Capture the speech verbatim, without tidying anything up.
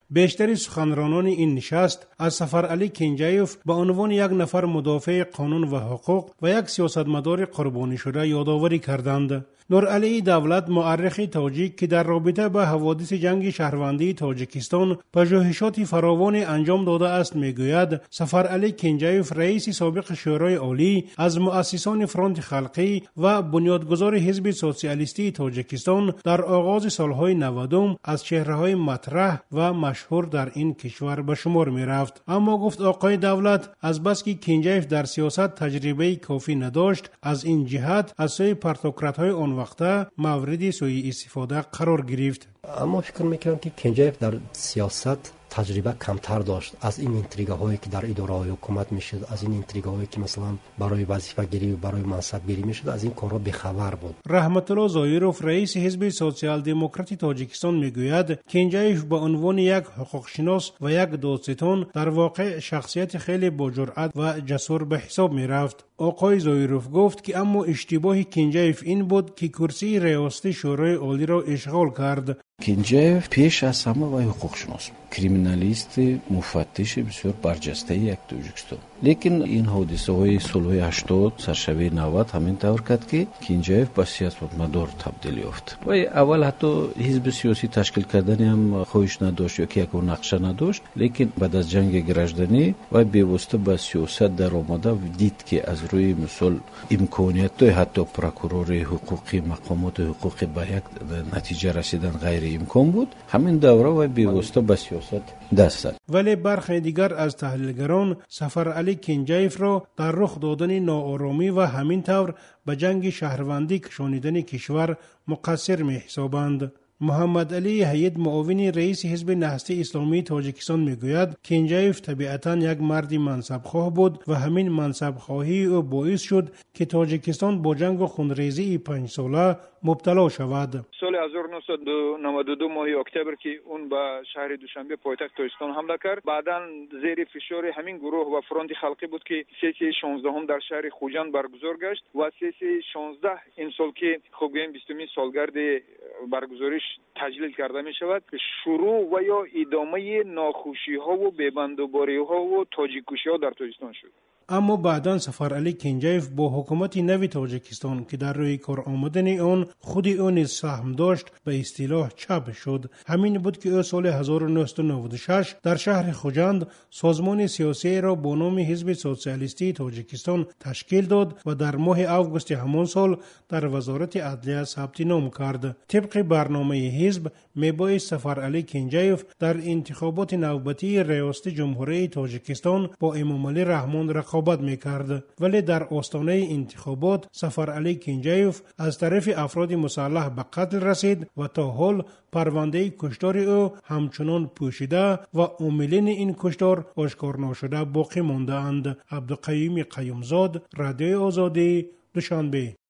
بیشتر سخنرانان این نشست از سفرعلی کینجیوف به عنوان یک نفر مدافع قانون و حقوق و یک سیاستمدار قربانی شده یادآوری کردند. نورعلی دولت، مورخ تاجیک که در رابطه با حوادث جنگ شهروندی تاجیکستان پژوهشات فراوانی انجام داده است، میگوید سفرعلی کینجیوف، رئیس سابق شورای عالی، از مؤسسان فرانت خلقی و بنیادگذار حزب سوسیالیستی تاجیکستان در آغاز سالهای نودم از چهره‌های مطرح و مشهور در این کشور به شمار می رفت. اما گفت آقای دولت از بس که کینجیوف در سیاست تجربه کافی نداشت، از این جهت از سوی پارتوکرات‌های آن وقته مورد سوء استفاده قرار گرفت. اما فکر میکنم که کینجیوف در سیاست تجربه کمتر داشت. از این اینتریگاهایی که در اداره حکومت میشد، از این اینتریگاهایی که مثلا برای وظیفه گیری و برای منصب گیری میشد، از این کارا بی‌خبر بود. رحمت الله زایروف، رئیس حزب سوسیال دموکراتی تاجیکستان، میگوید کینجیوف به عنوان یک حقوق شناس و یک دادستان در واقع شخصیت خیلی با جرأت و جسور به حساب میرفت. آقای زایروف گفت که اما اشتباه کینجیوف این بود که کرسی ریاستی شورای عالی را اشغال کرد. کینجیوف پیش از همه وای حقوق شناس، کریمینالیست، مفتش بسیار برجسته یک تاجیکستان. لیکن این حادثه های سالهای هشتاد سرشبه نود همین طور کرد که کینجیوف به سیاستمدار تبدیل یافت. و اول حتی حزب سیاسی تشکیل کردن هم خواهش نداشت یا که یک نقشه نداشت، لیکن بعد از جنگ گراژدنی و بیوسته به سیاست در آمده و دید که از روی مثال امکانیت حتی پروکورور حقوقی، مقامات حقوقی به یک نتیجه رسیدن غیر امکان بود، همین دوره و بیوسته به سیاست دست زد. ولی برخی دیگر از تحلیلگران سفرعلی کینجیوف را در رخ دادن ناآرامی و همین طور به جنگ شهروندی کشانیدن کشور مقصر می حسابند. محمد علی حید، معاون رئیس حزب نهضت اسلامی تاجیکستان، میگوید کینجیوف طبیعتاً یک مرد منصبخواه بود و همین منصبخواهی او باعث شد که تاجیکستان با جنگ و خونریزی پنج ساله مبتلا شود. سال هزار و نهصد و نود و دو ماه اکتبر که اون به شهر دوشنبه پایتخت تاجیکستان حمله کرد، بعداً زیر فشار همین گروه و فرانت خلقی بود که سیسی شانزده هم در شهر خوجند برگزار گشت و سیسی شانزده این سال که خب گویم بیستمین سالگرد برگزاریش تجلیل کرده می شود، شروع و یا ادامه ناخوشی ها و بی‌بندوباری ها و تاجیکوشی ها در تاجیکستان شد. اما بعداً سفرعلی کینجیوف با حکومت نوی تاجیکستان که در روی کار آمدن آن خود او نیز سهم داشت به اصطلاح چپ شد. همین بود که او سال هزار و نهصد و نود و شش در شهر خوجند سازمان سیاسی را با نام حزب سوسیالیستی تاجیکستان تشکیل داد و در ماه آگوست همان سال در وزارت عدلیه ثبت نام کرد. طبق برنامه حزب میبایست سفرعلی کینجیوف در انتخابات نوبتی ریاست جمهوری تاجیکستان با امامعلی رحمان رقابت میکرد، ولی در آستانه انتخابات سفرعلی کینجیوف از طرف افراد مسلح به قتل رسید و تا حال پرونده کشتار او همچنان پوشیده و عاملین این کشتار آشکار نشده باقی مانده اند. عبدالقیوم قیومزاد، رادیو آزادی، دوشنبه.